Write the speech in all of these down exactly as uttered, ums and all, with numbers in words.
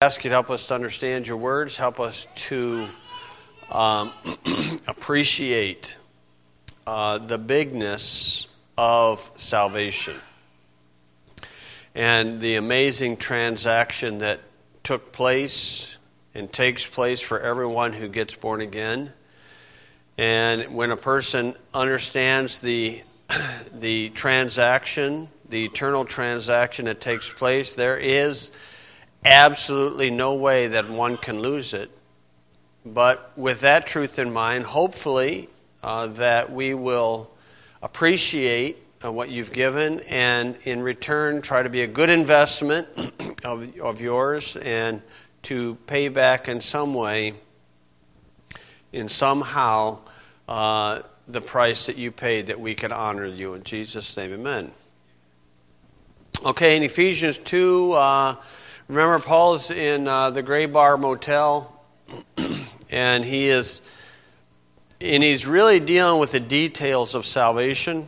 Ask you to help us to understand your words, help us to um, appreciate uh, the bigness of salvation and the amazing transaction that took place and takes place for everyone who gets born again. And when a person understands the the transaction, the eternal transaction that takes place, there is absolutely no way that one can lose it. But with that truth in mind, hopefully uh, that we will appreciate uh, what you've given, and in return try to be a good investment of, of yours, and to pay back in some way, in somehow, uh, the price that you paid, that we can honor you. In Jesus' name, amen. Okay, in Ephesians two, uh, remember Paul's in uh, the Gray Bar Motel, and he is, and he's really dealing with the details of salvation.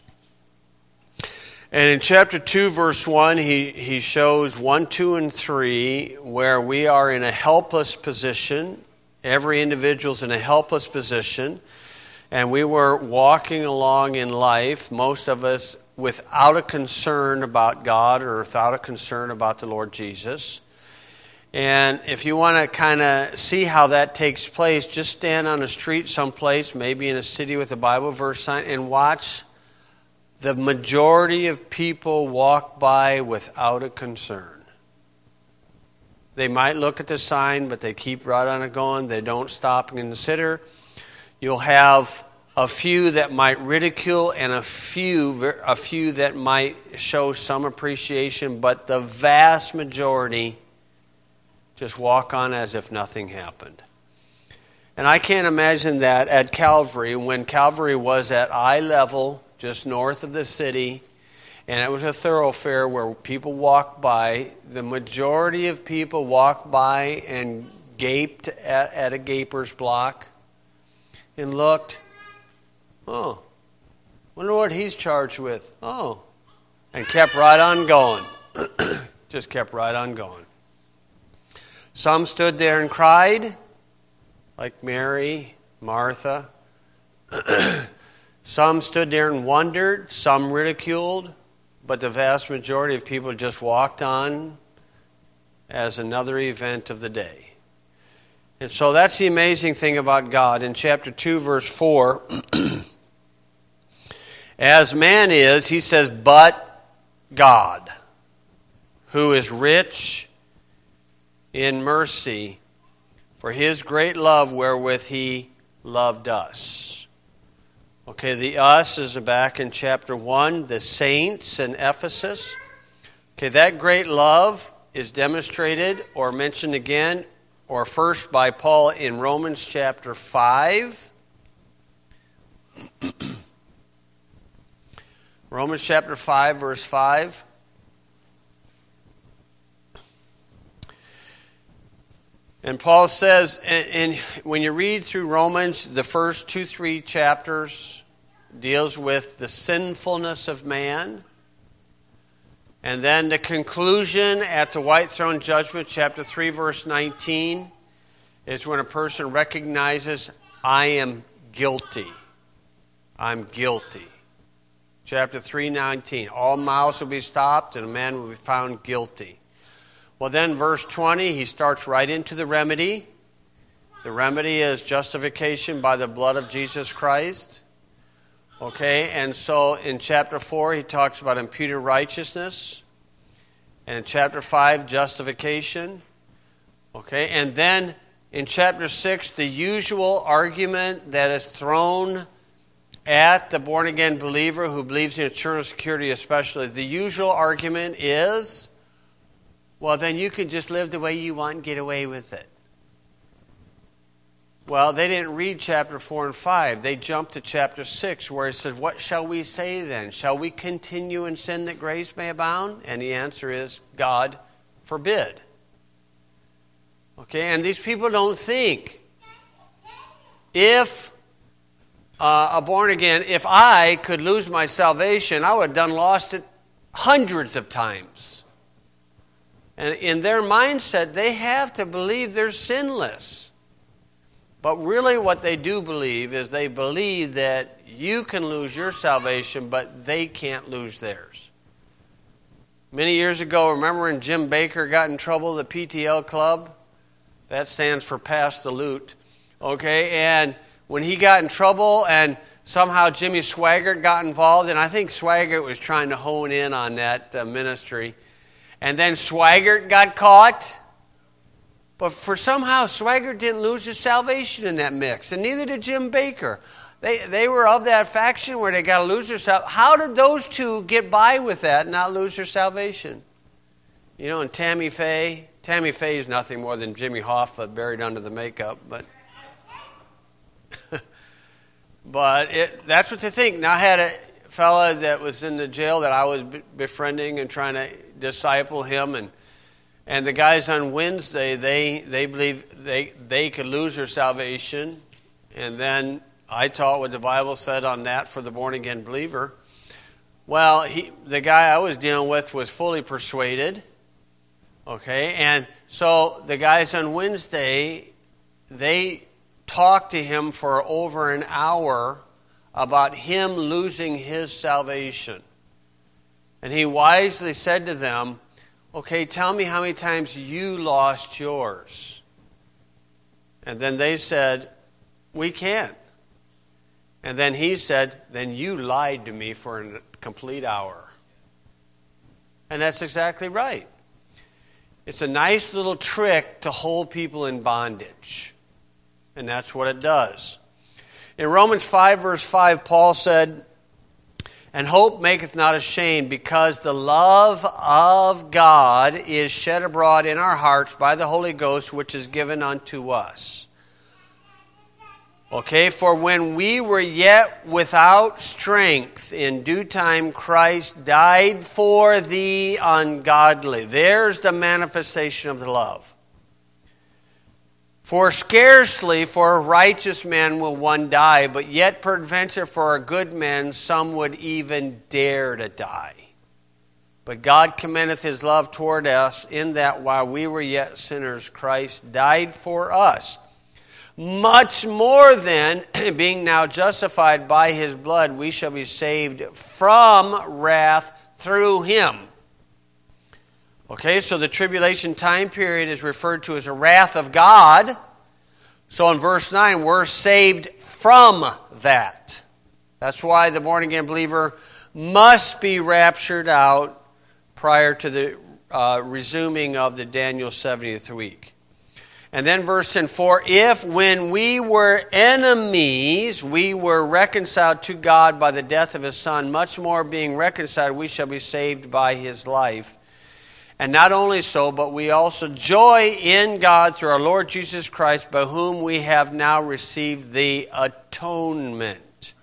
And in chapter two, verse one, he, he shows one, two, and three, where we are in a helpless position. Every individual's in a helpless position. And we were walking along in life, most of us, without a concern about God or without a concern about the Lord Jesus. And if you want to kind of see how that takes place, just stand on a street someplace, maybe in a city with a Bible verse sign, and watch the majority of people walk by without a concern. They might look at the sign, but they keep right on it going. They don't stop and consider. You'll have a few that might ridicule and a few a few that might show some appreciation, but the vast majority just walk on as if nothing happened. And I can't imagine that at Calvary, when Calvary was at eye level, just north of the city, and it was a thoroughfare where people walked by. The majority of people walked by and gaped at, at a gaper's block and looked. Oh, wonder what he's charged with. Oh, and kept right on going. Just kept right on going. Some stood there and cried, like Mary, Martha. Some stood there and wondered. Some ridiculed. But the vast majority of people just walked on as another event of the day. And so that's the amazing thing about God. In chapter two, verse four, as man is, he says, but God, who is rich in mercy, for his great love wherewith he loved us. Okay, the us is back in chapter one, the saints in Ephesus. Okay, that great love is demonstrated or mentioned again, or first by Paul in Romans chapter five. Romans chapter five, verse five. And Paul says, and, and when you read through Romans, the first two, three chapters deals with the sinfulness of man. And then the conclusion at the white throne judgment, chapter three, verse nineteen, is when a person recognizes, I am guilty. I'm guilty. Chapter three nineteen, all mouths will be stopped and a man will be found guilty. Well, then verse twenty, he starts right into the remedy. The remedy is justification by the blood of Jesus Christ. Okay, and so in chapter four, he talks about imputed righteousness. And in chapter five, justification. Okay, and then in chapter six, the usual argument that is thrown at the born-again believer who believes in eternal security especially, the usual argument is, well, then you can just live the way you want and get away with it. Well, they didn't read chapter four and five. They jumped to chapter six, where it says, what shall we say then? Shall we continue in sin that grace may abound? And the answer is, God forbid. Okay, and these people don't think, if uh, a born again, if I could lose my salvation, I would have done lost it hundreds of times. And in their mindset, they have to believe they're sinless. But really what they do believe is they believe that you can lose your salvation, but they can't lose theirs. Many years ago, remember when Jim Baker got in trouble, the P T L Club? That stands for Pass the Loot. Okay, and when he got in trouble and somehow Jimmy Swaggart got involved, and I think Swaggart was trying to hone in on that uh, ministry, and then Swaggart got caught. But for somehow Swaggart didn't lose his salvation in that mix, and neither did Jim Baker. They they were of that faction where they got to lose their salvation. How did those two get by with that and not lose their salvation? You know, and Tammy Faye. Tammy Faye is nothing more than Jimmy Hoffa buried under the makeup, but but it, that's what they think. Now I had a fella that was in the jail that I was befriending and trying to disciple him, and and the guys on Wednesday, they they believe they they could lose their salvation, and then I taught what the Bible said on that for the born again believer. Well, he the guy I was dealing with was fully persuaded. Okay, and so the guys on Wednesday, they talked to him for over an hour about him losing his salvation. And he wisely said to them, okay, tell me how many times you lost yours. And then they said, we can't. And then he said, then you lied to me for a complete hour. And that's exactly right. It's a nice little trick to hold people in bondage. And that's what it does. In Romans five, verse five, Paul said, and hope maketh not ashamed, because the love of God is shed abroad in our hearts by the Holy Ghost, which is given unto us. Okay, for when we were yet without strength, in due time Christ died for the ungodly. There's the manifestation of the love. For scarcely for a righteous man will one die, but yet peradventure for a good man some would even dare to die. But God commendeth his love toward us, in that while we were yet sinners, Christ died for us. Much more then, being now justified by his blood, we shall be saved from wrath through him. Okay, so the tribulation time period is referred to as a wrath of God. So in verse nine, we're saved from that. That's why the born-again believer must be raptured out prior to the uh, resuming of the Daniel seventieth week. And then verse ten, for if when we were enemies, we were reconciled to God by the death of his Son, much more being reconciled, we shall be saved by his life. And not only so, but we also joy in God through our Lord Jesus Christ, by whom we have now received the atonement.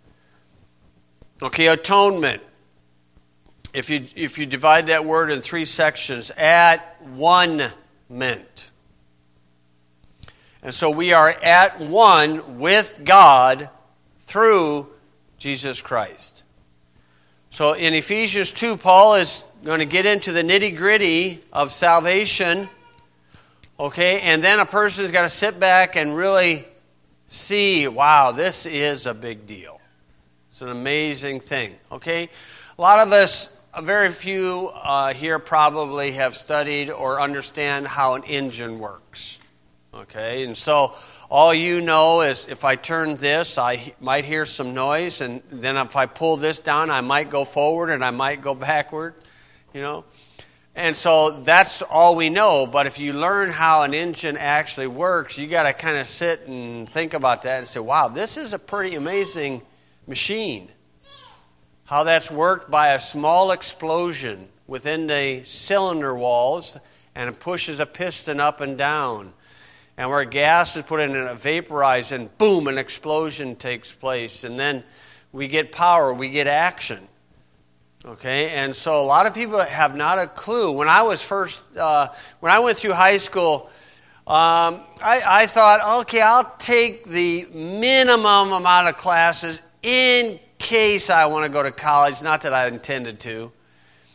Okay, atonement. If you if you divide that word in three sections, at one meant. And so we are at one with God through Jesus Christ. So in Ephesians two, Paul is going to get into the nitty-gritty of salvation. Okay, and then a person's got to sit back and really see, wow, this is a big deal. It's an amazing thing. Okay, a lot of us, very few uh, here probably have studied or understand how an engine works. Okay, and so all you know is if I turn this, I might hear some noise, and then if I pull this down, I might go forward and I might go backward, you know. And so that's all we know, but if you learn how an engine actually works, you got to kind of sit and think about that and say, wow, this is a pretty amazing machine. How that's worked by a small explosion within the cylinder walls, and it pushes a piston up and down. And where gas is put in and vaporized, and boom, an explosion takes place. And then we get power, we get action. Okay, and so a lot of people have not a clue. When I was first, uh, when I went through high school, um, I, I thought, okay, I'll take the minimum amount of classes in case I want to go to college. Not that I intended to.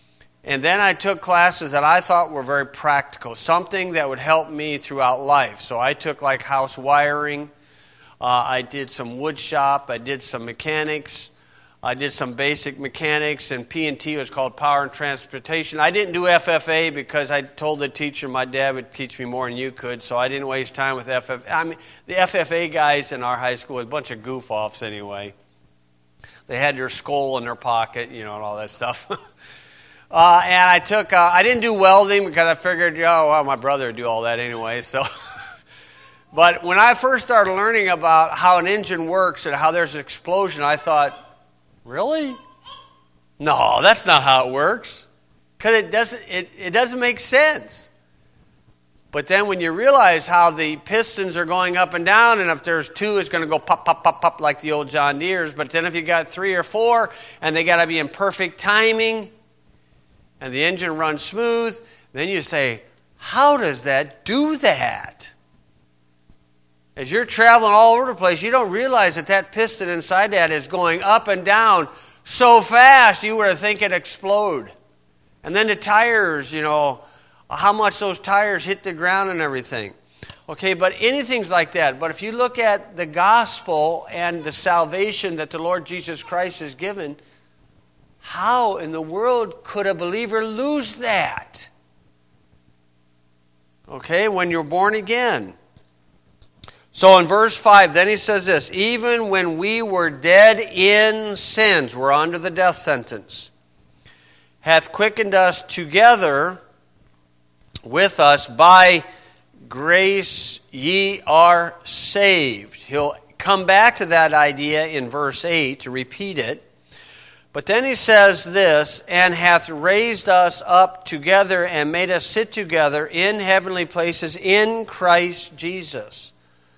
And then I took classes that I thought were very practical, something that would help me throughout life. So I took like house wiring. Uh, I did some wood shop. I did some mechanics. I did some basic mechanics, and P and T was called Power and Transportation. I didn't do F F A because I told the teacher my dad would teach me more than you could, so I didn't waste time with F F A. I mean, the F F A guys in our high school were a bunch of goof-offs anyway. They had their skull in their pocket, you know, and all that stuff. uh, and I took, uh, I didn't do welding because I figured, oh, well, my brother would do all that anyway, so... But when I first started learning about how an engine works and how there's an explosion, I thought, really? No, that's not how it works. Because it doesn't, it, it doesn't make sense. But then when you realize how the pistons are going up and down, and if there's two, it's going to go pop, pop, pop, pop like the old John Deere's. But then if you got three or four, and they got to be in perfect timing, and the engine runs smooth, then you say, how does that do that? As you're traveling all over the place, you don't realize that that piston inside that is going up and down so fast you would think it'd explode. And then the tires, you know, how much those tires hit the ground and everything. Okay, but anything's like that. But if you look at the gospel and the salvation that the Lord Jesus Christ has given, how in the world could a believer lose that? Okay, when you're born again. So in verse five, then he says this, even when we were dead in sins, we're under the death sentence, hath quickened us together with us, by grace ye are saved. He'll come back to that idea in verse eight to repeat it. But then he says this, and hath raised us up together and made us sit together in heavenly places in Christ Jesus.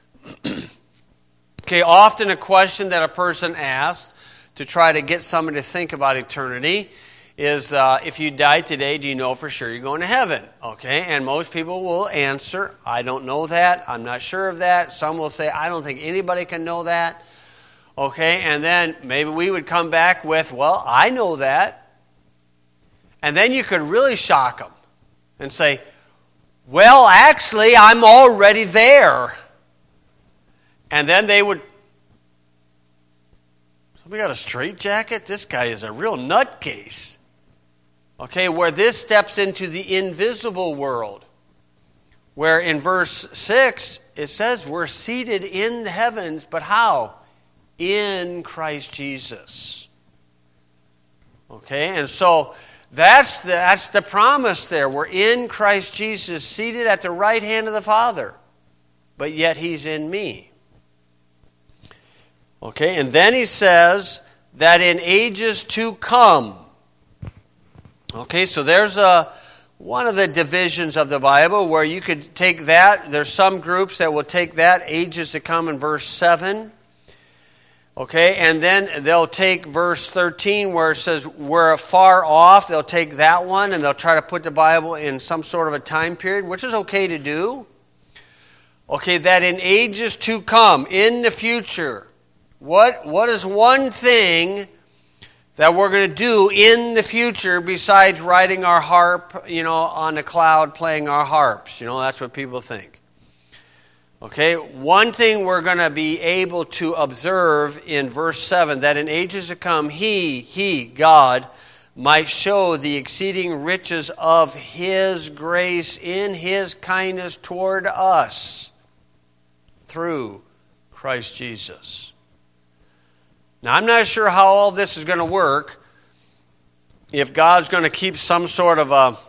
Okay, often a question that a person asks to try to get somebody to think about eternity is, uh, if you die today, do you know for sure you're going to heaven? Okay, and most people will answer, I don't know that, I'm not sure of that. Some will say, I don't think anybody can know that. Okay, and then maybe we would come back with, well, I know that. And then you could really shock them and say, well, actually, I'm already there. And then they would, somebody got a straitjacket? This guy is a real nutcase. Okay, where this steps into the invisible world. Where in verse six, it says we're seated in the heavens, but how? In Christ Jesus. Okay, and so that's the, that's the promise there. We're in Christ Jesus, seated at the right hand of the Father. But yet He's in me. Okay, and then he says that in ages to come. Okay, so there's a one of the divisions of the Bible where you could take that. There's some groups that will take that, ages to come, in verse seven. Okay, and then they'll take verse thirteen where it says we're far off. They'll take that one and they'll try to put the Bible in some sort of a time period, which is okay to do. Okay, that in ages to come, in the future. What what is one thing that we're going to do in the future besides riding our harp, you know, on a cloud playing our harps? You know, that's what people think. Okay, one thing we're going to be able to observe in verse seven, that in ages to come, He, He, God, might show the exceeding riches of His grace in His kindness toward us through Christ Jesus. Now, I'm not sure how all this is going to work. If God's going to keep some sort of a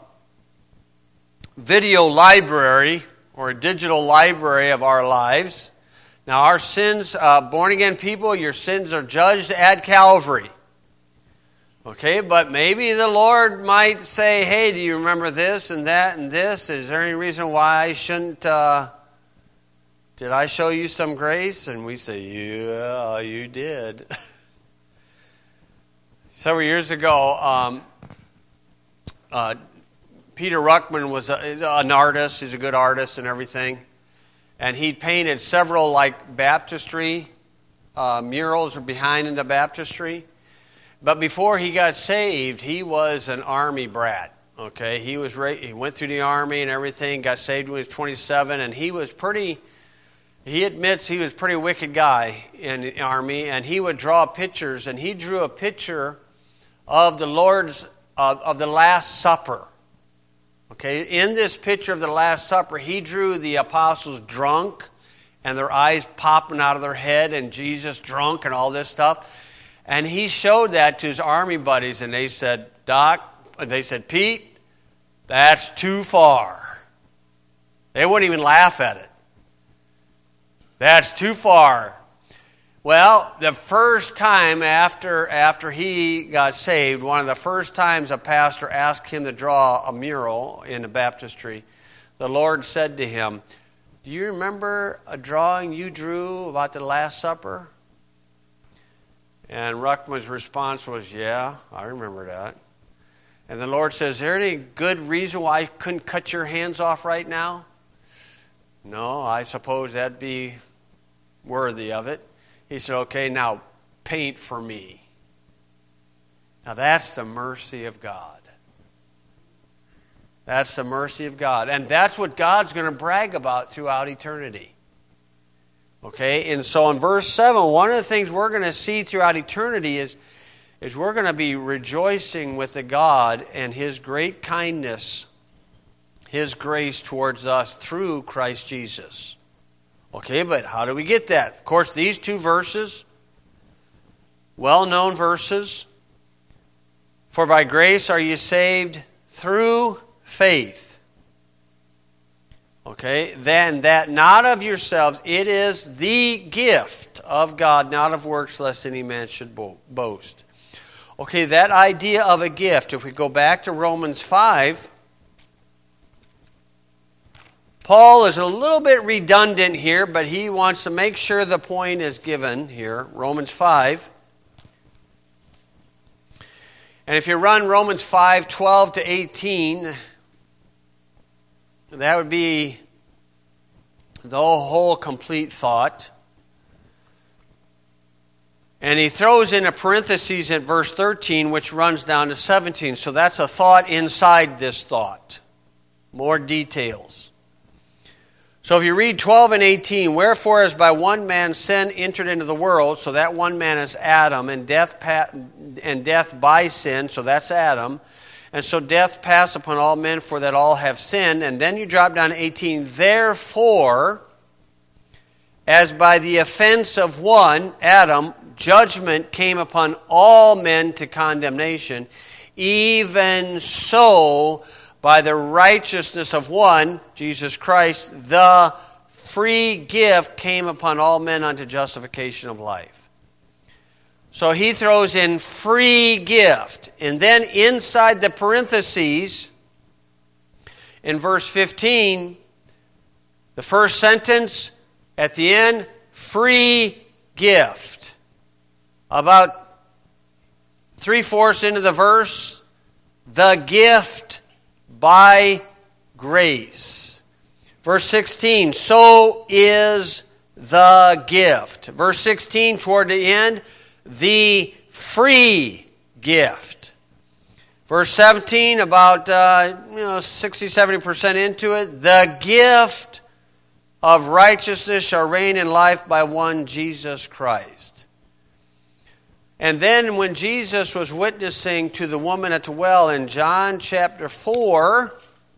video library or a digital library of our lives. Now, our sins, uh, born-again people, your sins are judged at Calvary. Okay, but maybe the Lord might say, hey, do you remember this and that and this? Is there any reason why I shouldn't... Uh, Did I show you some grace? And we say, yeah, you did. Several years ago, um, uh, Peter Ruckman was a, an artist. He's a good artist and everything. And he painted several like baptistry uh, murals behind in the baptistry. But before he got saved, he was an army brat. Okay, he was he went through the army and everything, got saved when he was twenty-seven, and he was pretty, he admits he was a pretty wicked guy in the army, and he would draw pictures, and he drew a picture of the Lord's, of, of the Last Supper. Okay, in this picture of the Last Supper, he drew the apostles drunk, and their eyes popping out of their head, and Jesus drunk and all this stuff. And he showed that to his army buddies, and they said, Doc, they said, Pete, that's too far. They wouldn't even laugh at it. That's too far. Well, the first time after, after he got saved, one of the first times a pastor asked him to draw a mural in the baptistry, the Lord said to him, do you remember a drawing you drew about the Last Supper? And Ruckman's response was, yeah, I remember that. And the Lord says, is there any good reason why I couldn't cut your hands off right now? No, I suppose that'd be worthy of it. He said, okay, now paint for me. Now that's the mercy of God. That's the mercy of God. And that's what God's going to brag about throughout eternity. Okay, and so in verse seven, one of the things we're going to see throughout eternity is, is we're going to be rejoicing with the God and His great kindness, His grace towards us through Christ Jesus. Okay, but how do we get that? Of course, these two verses, well-known verses. For by grace are you saved through faith. Okay, then that not of yourselves, it is the gift of God, not of works, lest any man should boast. Okay, that idea of a gift, if we go back to Romans five, Paul is a little bit redundant here, but he wants to make sure the point is given here. Romans five. And if you run Romans five, twelve to eighteen, that would be the whole complete thought. And he throws in a parenthesis at verse thirteen, which runs down to seventeen. So that's a thought inside this thought. More details. So if you read twelve and eighteen, wherefore as by one man sin entered into the world, so that one man is Adam, and death and death by sin, so that's Adam. And so death passed upon all men, for that all have sinned. And then you drop down to eighteen. Therefore, as by the offense of one, Adam, judgment came upon all men to condemnation, even so, by the righteousness of one, Jesus Christ, the free gift came upon all men unto justification of life. So he throws in free gift. And then inside the parentheses, in verse fifteen, the first sentence at the end, free gift. About three-fourths into the verse, the gift by grace. Verse sixteen, so is the gift. Verse sixteen, toward the end, the free gift. Verse seventeen, about uh, you know sixty to seventy percent into it, the gift of righteousness shall reign in life by one Jesus Christ. And then when Jesus was witnessing to the woman at the well in John chapter four,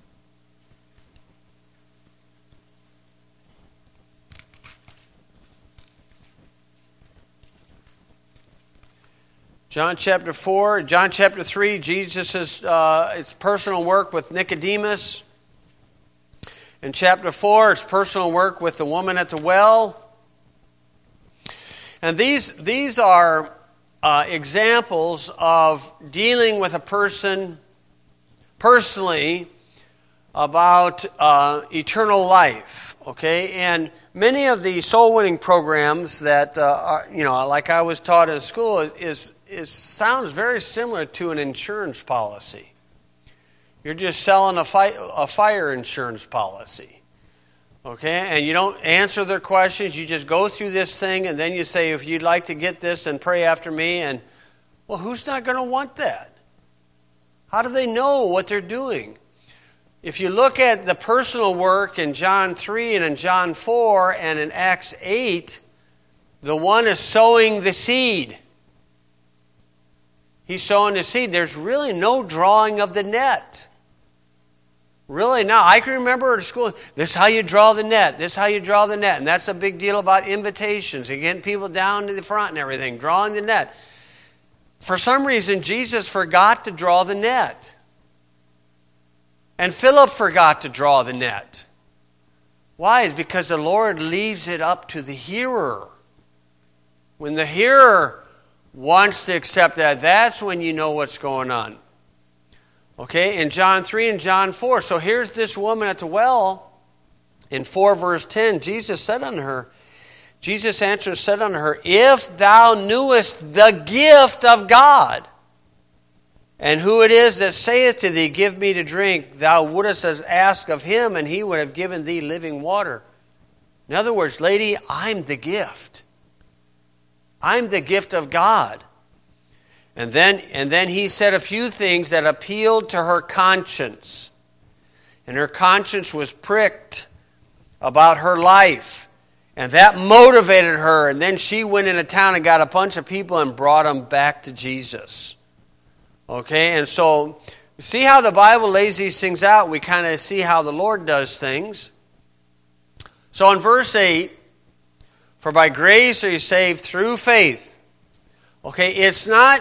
John chapter four, John chapter three, Jesus' uh, it's personal work with Nicodemus. In chapter four, it's personal work with the woman at the well. And these, these are uh, examples of dealing with a person personally about uh, eternal life. Okay, and many of the soul-winning programs that, uh, are, you know, like I was taught in school, is It sounds very similar to an insurance policy. You're just selling a, fi- a fire insurance policy. Okay? And you don't answer their questions. You just go through this thing, and then you say, if you'd like to get this, then pray after me. And, Well, who's not going to want that? How do they know what they're doing? If you look at the personal work in John three and in John four and in Acts eight, the one is sowing the seed. He's sowing the seed. There's really no drawing of the net. Really now, I can remember at school, this is how you draw the net. This is how you draw the net. And that's a big deal about invitations and getting people down to the front and everything, drawing the net. For some reason, Jesus forgot to draw the net. And Philip forgot to draw the net. Why? It's because the Lord leaves it up to the hearer. When the hearer wants to accept that, that's when you know what's going on. Okay, in John three and John four. So here's this woman at the well. In four verse ten, Jesus said unto her, Jesus answered and said unto her, if thou knewest the gift of God, and who it is that saith to thee, give me to drink, thou wouldest ask of him, and he would have given thee living water. In other words, lady, I'm the gift. I'm the gift of God. And then, and then he said a few things that appealed to her conscience. And her conscience was pricked about her life. And that motivated her. And then she went into town and got a bunch of people and brought them back to Jesus. Okay, and so see how the Bible lays these things out. We kind of see how the Lord does things. So in verse eight, for by grace are you saved through faith. Okay, it's not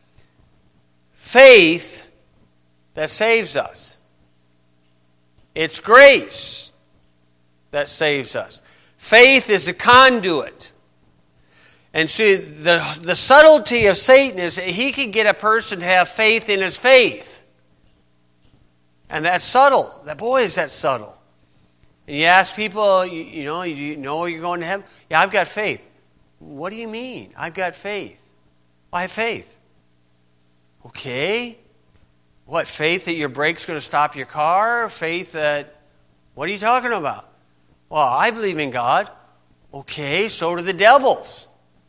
faith that saves us. It's grace that saves us. Faith is a conduit. And see, the, the subtlety of Satan is that he can get a person to have faith in his faith. And that's subtle. That boy, is that subtle. And you ask people, you, you know, you know you're going to heaven? Yeah, I've got faith. What do you mean? I've got faith. I have faith. Okay. What, faith that your brake's going to stop your car? Faith that, what are you talking about? Well, I believe in God. Okay, so do the devils.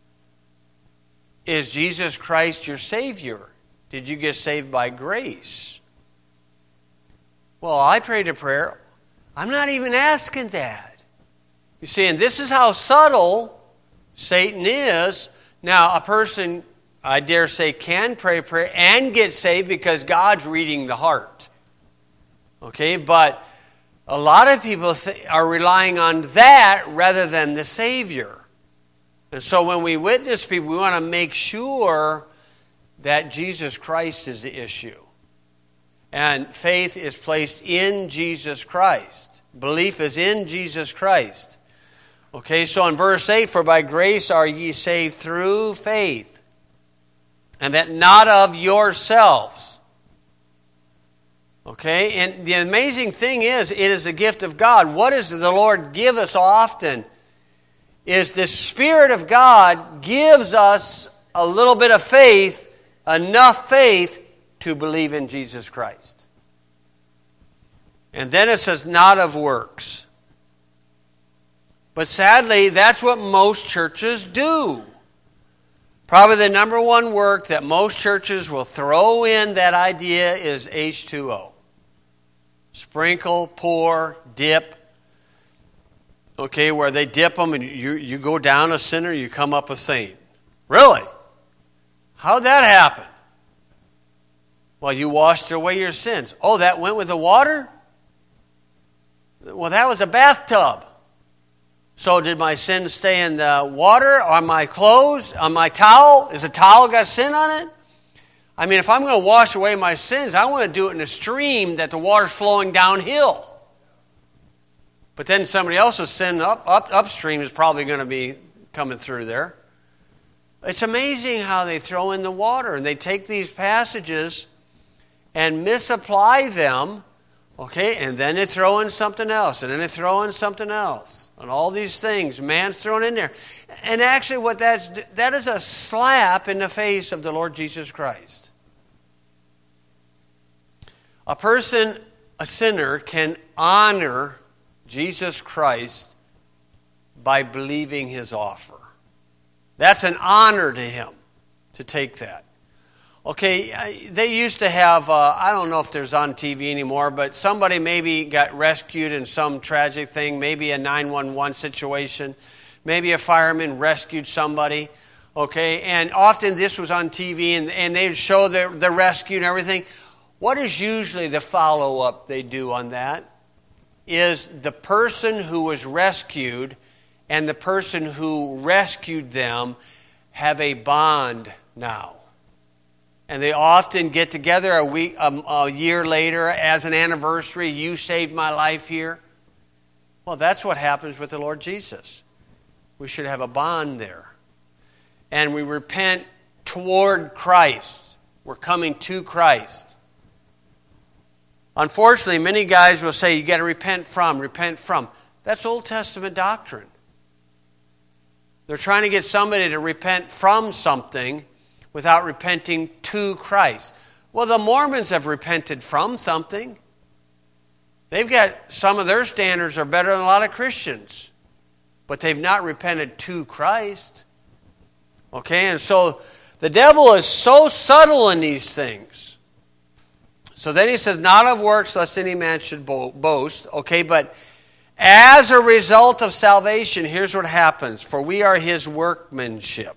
Is Jesus Christ your Savior? Did you get saved by grace? Well, I prayed a prayer. I'm not even asking that. You see, and this is how subtle Satan is. Now, a person, I dare say, can pray a prayer and get saved because God's reading the heart. Okay, but a lot of people th- are relying on that rather than the Savior. And so when we witness people, we want to make sure that Jesus Christ is the issue. And faith is placed in Jesus Christ. Belief is in Jesus Christ. Okay, so in verse eight, for by grace are ye saved through faith, and that not of yourselves. Okay, and the amazing thing is, it is a gift of God. What does the Lord give us often? Is the Spirit of God gives us a little bit of faith, enough faith to believe in Jesus Christ. And then it says, not of works. But sadly, that's what most churches do. Probably the number one work that most churches will throw in that idea is H two O. Sprinkle, pour, dip. Okay, where they dip them and you, you go down a sinner, you come up a saint. Really? How'd that happen? Well, you washed away your sins. Oh, that went with the water? Well, that was a bathtub. So did my sin stay in the water, on my clothes, on my towel? Is a towel got sin on it? I mean, if I'm going to wash away my sins, I want to do it in a stream that the water's flowing downhill. But then somebody else's sin up, up upstream is probably going to be coming through there. It's amazing how they throw in the water, and they take these passages and misapply them, okay, and then they throw in something else, and then they throw in something else, and all these things, man's thrown in there. And actually what that's, that is a slap in the face of the Lord Jesus Christ. A person, a sinner, can honor Jesus Christ by believing his offer. That's an honor to him to take that. Okay, they used to have, uh, I don't know if there's on T V anymore, but somebody maybe got rescued in some tragic thing, maybe a nine one one situation, maybe a fireman rescued somebody, okay, and often this was on T V and, and they'd show the, the rescue and everything. What is usually the follow-up they do on that is the person who was rescued and the person who rescued them have a bond now. And they often get together a week, a, a year later as an anniversary. You saved my life here. Well, that's what happens with the Lord Jesus. We should have a bond there. And we repent toward Christ. We're coming to Christ. Unfortunately, many guys will say, you got to repent from, repent from. That's Old Testament doctrine. They're trying to get somebody to repent from something without repenting to Christ. Well, the Mormons have repented from something. They've got, some of their standards are better than a lot of Christians. But they've not repented to Christ. Okay, and so the devil is so subtle in these things. So then he says, not of works, lest any man should boast. Okay, but as a result of salvation, here's what happens. For we are his workmanship,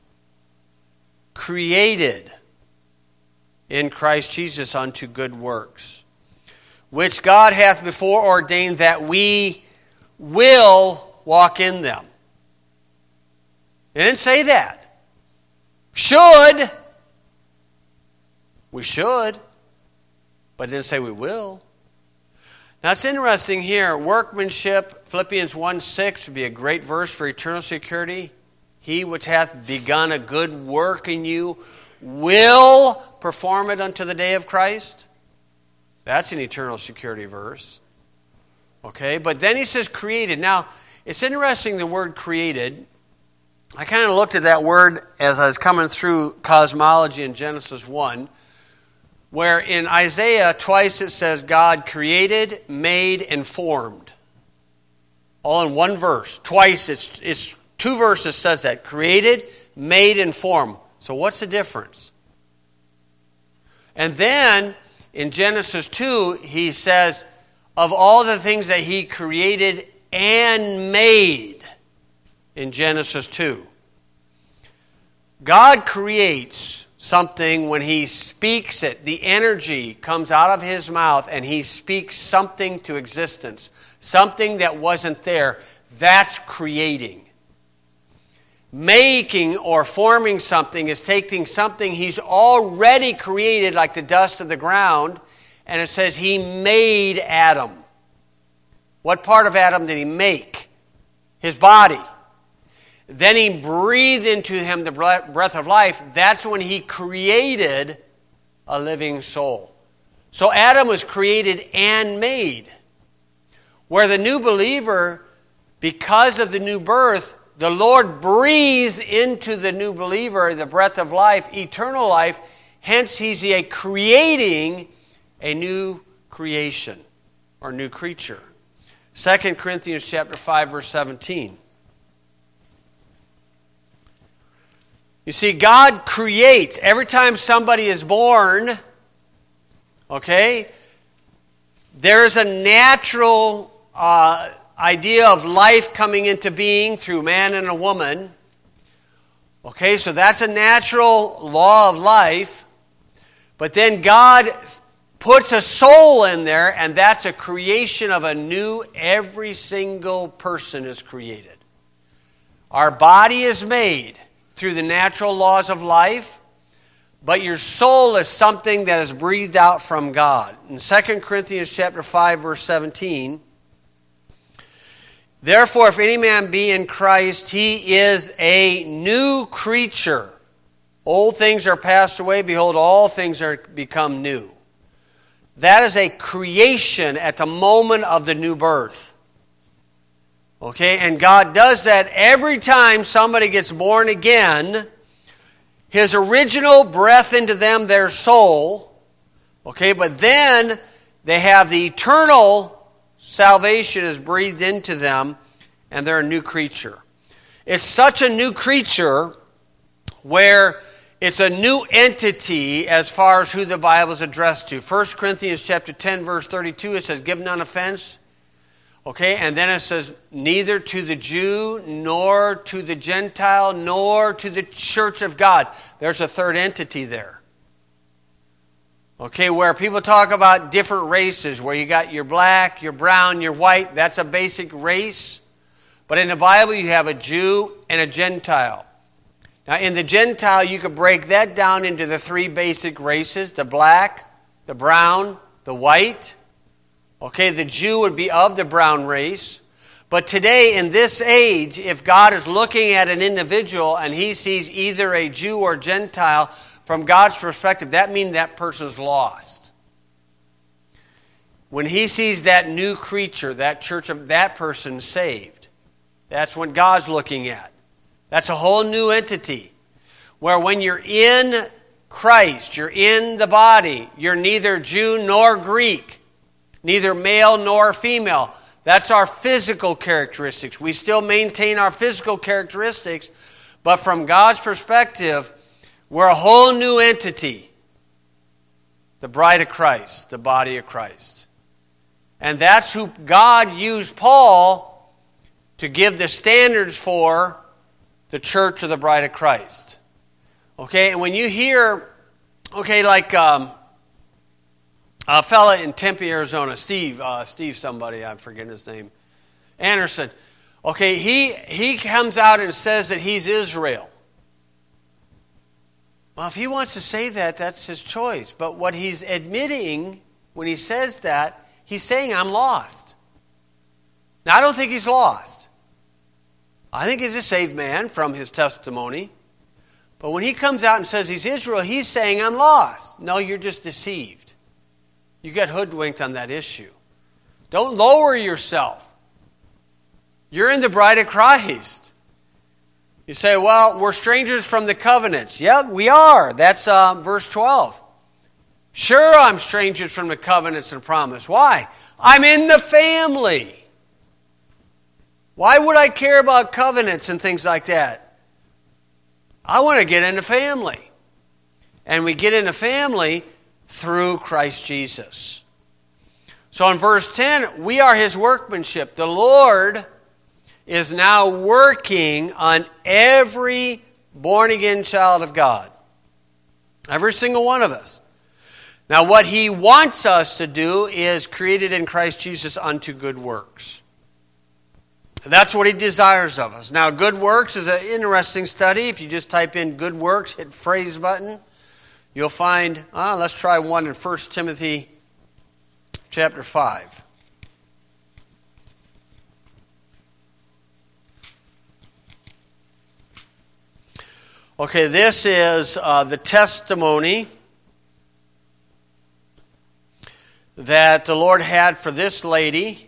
created in Christ Jesus unto good works, which God hath before ordained that we will walk in them. It didn't say that. Should. We should. But it didn't say we will. Now it's interesting here. Workmanship, Philippians one six would be a great verse for eternal security. He which hath begun a good work in you will perform it unto the day of Christ. That's an eternal security verse. Okay, but then he says created. Now, it's interesting the word created. I kind of looked at that word as I was coming through cosmology in Genesis one, where in Isaiah twice it says God created, made, and formed. All in one verse. Twice it's it's two verses says that. Created, made, and formed. So what's the difference? And then in Genesis two, he says, of all the things that he created and made in Genesis two. God creates something when he speaks it. The energy comes out of his mouth and he speaks something to existence. Something that wasn't there. That's creating. Making or forming something is taking something he's already created, like the dust of the ground, and it says he made Adam. What part of Adam did he make? His body. Then he breathed into him the breath of life. That's when he created a living soul. So Adam was created and made. Where the new believer, because of the new birth, the Lord breathes into the new believer the breath of life, eternal life. Hence, he's a creating a new creation or new creature. Second Corinthians chapter five, verse seventeen. You see, God creates. Every time somebody is born, okay, there's a natural uh, idea of life coming into being through man and a woman. Okay, so that's a natural law of life. But then God puts a soul in there, and that's a creation of a new, every single person is created. Our body is made through the natural laws of life, but your soul is something that is breathed out from God. In Second Corinthians chapter five, verse seventeen, therefore, if any man be in Christ, he is a new creature. Old things are passed away. Behold, all things are become new. That is a creation at the moment of the new birth. Okay, and God does that every time somebody gets born again. His original breath into them, their soul. Okay, but then they have the eternal salvation is breathed into them, and they're a new creature. It's such a new creature where it's a new entity as far as who the Bible is addressed to. First Corinthians chapter ten, verse thirty-two, it says, give none offense. Okay, and then it says, neither to the Jew, nor to the Gentile, nor to the church of God. There's a third entity there. Okay, where people talk about different races, where you got your black, your brown, your white, that's a basic race. But in the Bible, you have a Jew and a Gentile. Now, in the Gentile, you could break that down into the three basic races, the black, the brown, the white. Okay, the Jew would be of the brown race. But today, in this age, if God is looking at an individual and he sees either a Jew or Gentile, from God's perspective, that means that person's lost. When he sees that new creature, that church of that person saved, that's what God's looking at. That's a whole new entity. Where when you're in Christ, you're in the body, you're neither Jew nor Greek, neither male nor female. That's our physical characteristics. We still maintain our physical characteristics, but from God's perspective, we're a whole new entity. The bride of Christ, the body of Christ. And that's who God used Paul to give the standards for the church of the bride of Christ. Okay, and when you hear, okay, like um, a fella in Tempe, Arizona, Steve, uh, Steve somebody, I'm forgetting his name, Anderson. Okay, he, he comes out and says that he's Israel. Well, if he wants to say that, that's his choice. But what he's admitting when he says that, he's saying, I'm lost. Now, I don't think he's lost. I think he's a saved man from his testimony. But when he comes out and says he's Israel, he's saying, I'm lost. No, you're just deceived. You get hoodwinked on that issue. Don't lower yourself. You're in the bride of Christ. You say, well, we're strangers from the covenants. Yeah, we are. That's uh, verse twelve. Sure, I'm strangers from the covenants and promise. Why? I'm in the family. Why would I care about covenants and things like that? I want to get into family. And we get into family through Christ Jesus. So in verse ten, we are his workmanship. The Lord is now working on every born-again child of God. Every single one of us. Now what he wants us to do is created in Christ Jesus unto good works. That's what he desires of us. Now, good works is an interesting study. If you just type in good works, hit phrase button, you'll find, uh, let's try one in First Timothy chapter five. Okay, this is uh, the testimony that the Lord had for this lady.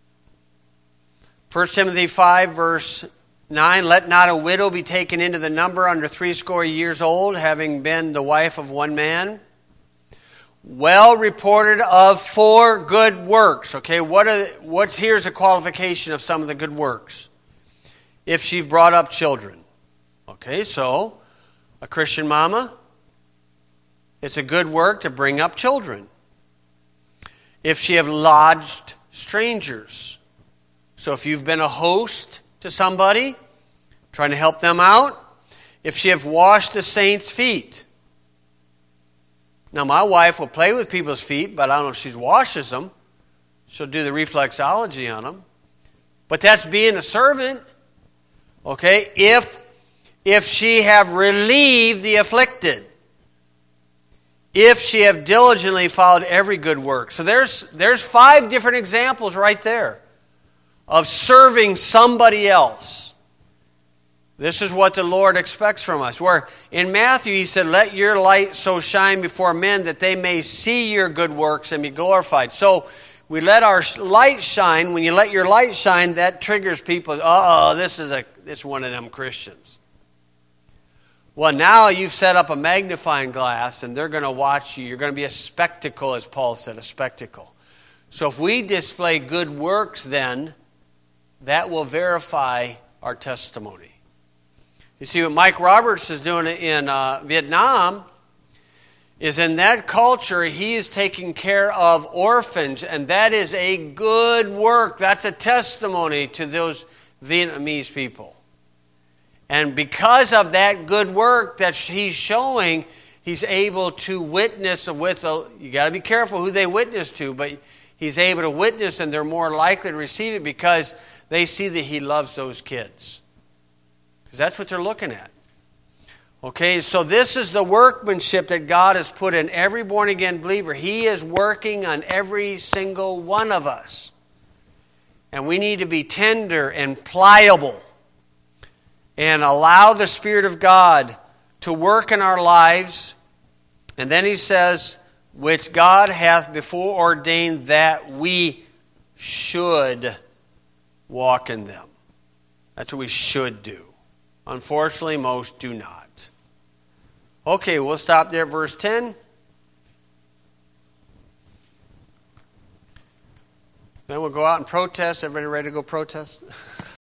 First Timothy five, verse nine, let not a widow be taken into the number under threescore years old, having been the wife of one man. Well reported of for good works. Okay, what are, what's here's a qualification of some of the good works. If she brought up children. Okay, so a Christian mama, it's a good work to bring up children. If she have lodged strangers. So if you've been a host to somebody, trying to help them out, if she have washed the saints' feet. Now my wife will play with people's feet, but I don't know if she washes them. She'll do the reflexology on them. But that's being a servant. Okay, if if she have relieved the afflicted. If she have diligently followed every good work. So there's there's five different examples right there of serving somebody else. This is what the Lord expects from us. Where in Matthew he said, let your light so shine before men that they may see your good works and be glorified. So we let our light shine. When you let your light shine, that triggers people. Uh-oh, this is a this is one of them Christians. Well, now you've set up a magnifying glass and they're going to watch you. You're going to be a spectacle, as Paul said, a spectacle. So if we display good works then, that will verify our testimony. You see, what Mike Roberts is doing in uh, Vietnam is in that culture, he is taking care of orphans, and that is a good work. That's a testimony to those Vietnamese people. And because of that good work that he's showing, he's able to witness with, a, you got to be careful who they witness to, but he's able to witness, and they're more likely to receive it because they see that he loves those kids. Because that's what they're looking at. Okay, so this is the workmanship that God has put in every born-again believer. He is working on every single one of us. And we need to be tender and pliable and allow the Spirit of God to work in our lives. And then he says, which God hath before ordained that we should walk in them. That's what we should do. Unfortunately, most do not. Okay, we'll stop there at verse ten. Then we'll go out and protest. Everybody ready to go protest?